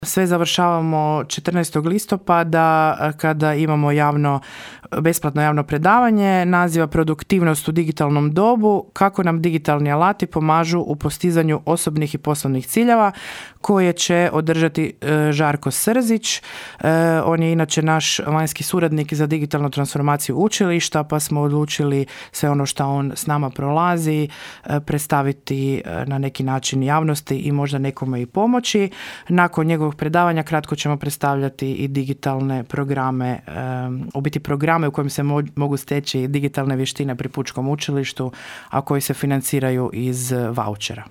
Sve završavamo 14. listopada kada imamo besplatno javno predavanje naziva Produktivnost u digitalnom dobu, kako nam digitalni alati pomažu u postizanju osobnih i poslovnih ciljeva, koje će održati Žarko Srzić. On je inače naš vanjski suradnik za digitalnu transformaciju učilišta, pa smo odlučili sve ono što on s nama prolazi predstaviti na neki način javnosti i možda nekome i pomoći. Nakon njegovog predavanja kratko ćemo predstavljati i digitalne programe, u biti programe u kojem se mogu steći digitalne vještine pri Pučkom učilištu, a koji se financiraju iz vaučera.